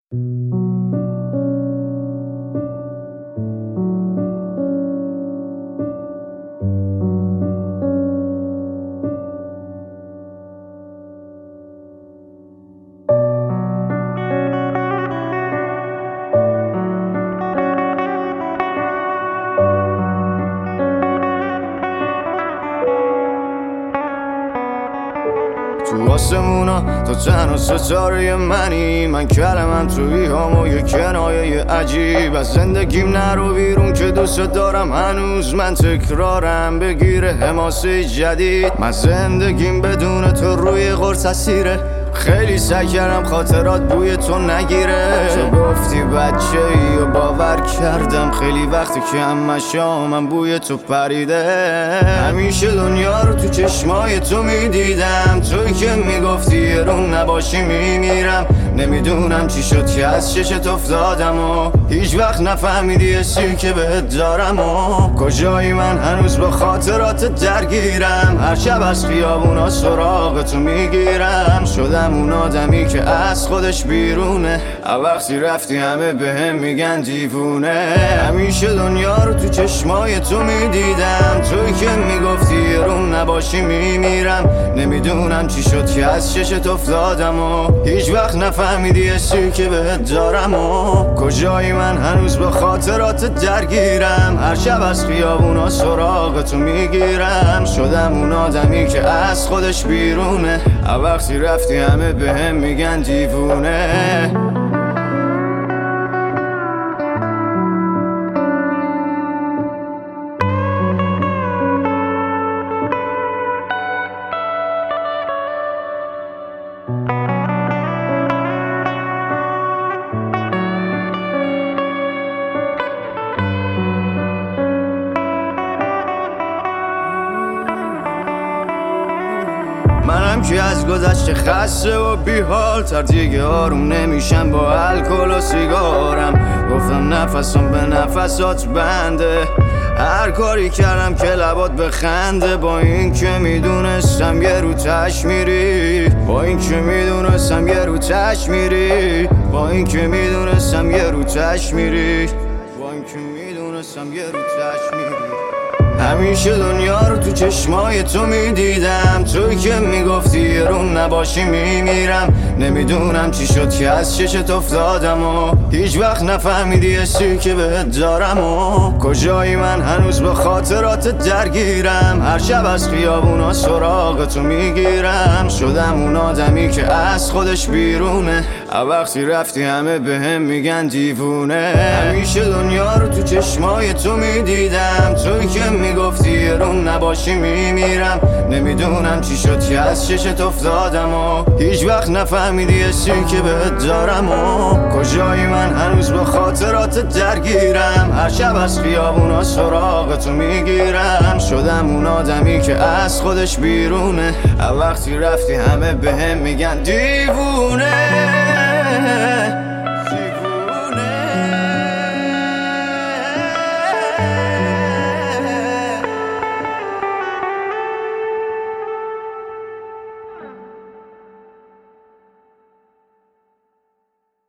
تو آسمونا تو تنها ستاره منی، من کلمم توی هم و یه کنایه عجیب. از زندگیم نرو بیرون که دوست دارم، هنوز من تکرارم بگیره حماسه جدید. من زندگیم بدون تو روی قرص اسیره، خیلی سعی کردم خاطرات بوی تو نگیره. تو گفتی بچه ای و باور کردم، خیلی وقتی که من بوی تو پریده. همیشه دنیا رو تو چشمای تو میدیدم، توی که میگفتی یه رو نباشی میمیرم. نمیدونم چی شد که از چشت افتادم و هیچ وقت نفهمیدی حسی که بهت دارم. و کجایی من هنوز با خاطرات درگیرم، هر شب از خیابونا سراغ تو میگیرم. شدم اون آدمی که از خودش بیرونه، وقتی رفتی همه بهم میگن دیوونه. همیشه دنیا رو تو چشمای تو میدیدم، توی که میگفتی یه رو نباشی میمیرم. نمیدونم چی شد که از چشت افتادم و هیچ وقت نفهمیدی حسی که بهت دارم. و کجایی من هنوز با خاطرات درگیرم، هر شب از خیابونا سراغ تو میگیرم. شدم اون آدمی که از خودش بیرونه، وقتی رفتی همه بهم میگن دیوونه. منم که از گذشته خسته و بیحال تر، دیگه آروم نمیشم با الکل و سیگارم. گفتم نفسم به نفسات بنده، هر کاری کردم که لبات بخنده. با این که میدونستم یه رو تش میری، با این که میدونستم یه رو تش میری، با این که میدونستم یه رو تش میری، با این که میدونستم یه رو تش میری. همیشه دنیا رو تو چشمای تو میدیدم، توی که میگفتی یه رو نباشی میمیرم. نمیدونم چی شد که از چشت افتادم و هیچ وقت نفهمیدی حسی که بهت دارم. و کجایی من هنوز با خاطرات درگیرم، هر شب از خیابونا سراغ تو میگیرم. شدم اون آدمی که از خودش بیرونه، وقتی رفتی همه بهم میگن دیوونه. همیشه دنیا رو تو چشمای تو میدیدم، توی که میگفتی یه رو نباشی میمیرم. نمیدونم چی شد که از چشت افتادم و هیچ وقت نفهمیدی حسی که بهت دارم. و کجایی من هنوز با خاطرات درگیرم، هر شب از خیابونا سراغ تو میگیرم. شدم اون آدمی که از خودش بیرونه، وقتی رفتی همه بهم میگن دیوونه.